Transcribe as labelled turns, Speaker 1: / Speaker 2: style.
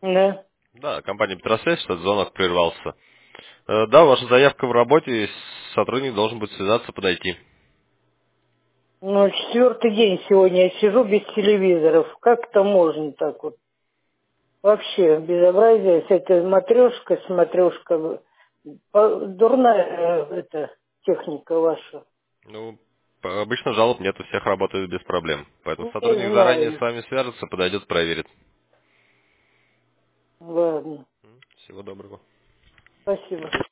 Speaker 1: Да.
Speaker 2: Да, компания Петросвязь, что звонок прервался. Да, ваша заявка в работе, и сотрудник должен будет связаться, подойти.
Speaker 1: Ну, четвертый день сегодня я сижу без телевизоров. Как это можно так вот? Вообще безобразие. С этой смотрешка. Дурная эта техника ваша.
Speaker 2: Ну, обычно жалоб нет, у всех работают без проблем. Поэтому
Speaker 1: Не
Speaker 2: сотрудник заранее с
Speaker 1: знаю.
Speaker 2: вами свяжется, подойдет, проверит.
Speaker 1: Ладно.
Speaker 2: Всего доброго.
Speaker 1: Спасибо.